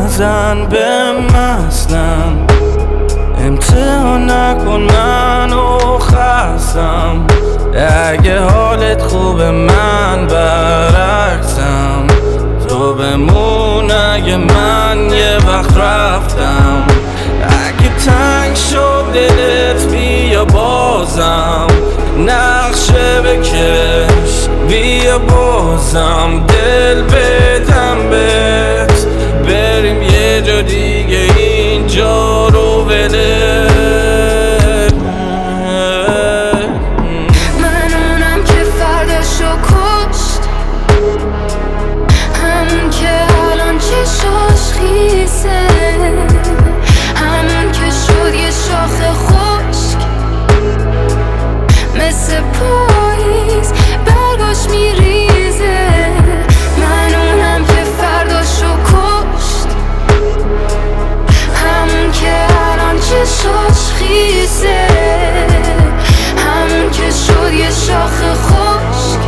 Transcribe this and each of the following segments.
نزن به مستم، امتحان نکن منو خستم. اگه حالت خوبه من برعکسم، تو بمون اگه من یه وقت رفتم. اگه تنگ شد دلت بیا بازم، نقشه بکش بیا بازم. دل بدم بهت بریم یه جا دیگه، اینجا رو بده. من اونم که فرداشو کشت، همون که الان چشاش خیسه، همون که شد یه شاخ خشک مثل پاییز برگاش میریزه. من اونم که فرداشو کشت، همون که الان چشاش خیسه، همون که شد یه شاخ خشک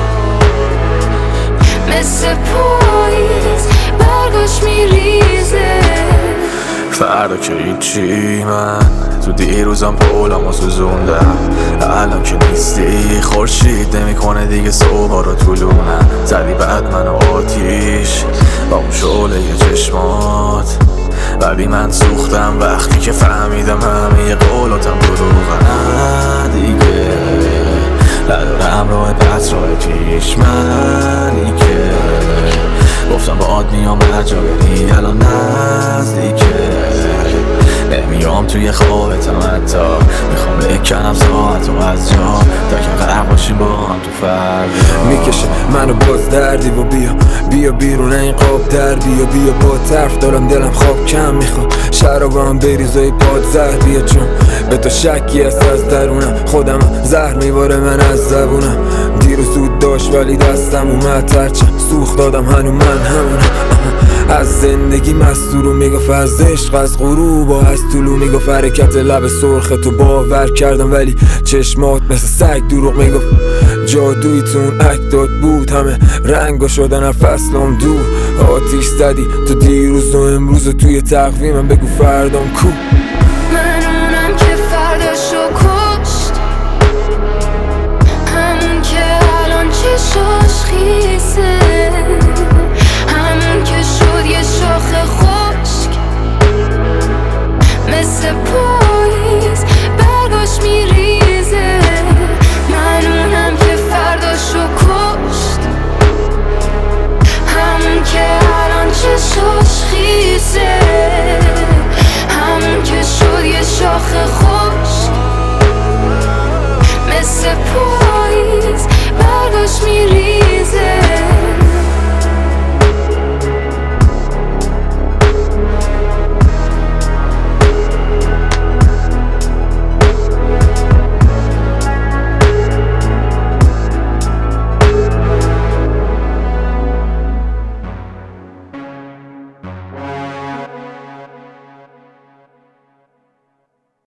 مثل پاییز برگاش میریزه. فردا که هیچی، من تو دیروزم پولمو سوزوندم. الان که نیستی خورشید نمیکنه دیگه صبح رو طولونم. زدی بعد منو آتیش با اون شعله چشمات، ولی من سوختم وقتی که فهمیدم همه قولاتم دروغن. دیگه ندارم راه پس راه پیش، من دیگه گفتم باهات میام هر جا بری، الان نزدیکه نمیام توی خوابتم، حتی میخوام بکنم ساعت و از جا تا که غرق باشیم با هم تو فردا. میکشه منو باز دردی و بیا بیرون این قاب در بیا با طرف دارم دلم خواب کم میخواد، شرابم بریزای پاد زهر بیا، چون به تو شکی هست از درونم، خودم زهر میباره من از زبونم. دیروز زود داشت ولی دستم اومد، ترچم سوخت دادم هنو من همونم. از زندگی مستورو میگفت، از عشق از غروب و از طولو میگفت. حرکت لب سرخ تو باور کردم ولی چشمات مثل سگ دروغ میگفت. جادویی تو اون اکتات بود، همه رنگا شدن هر فصلم دور. آتیش زدی تو دیروز و امروز و توی تقویمم، بگو فردام کو.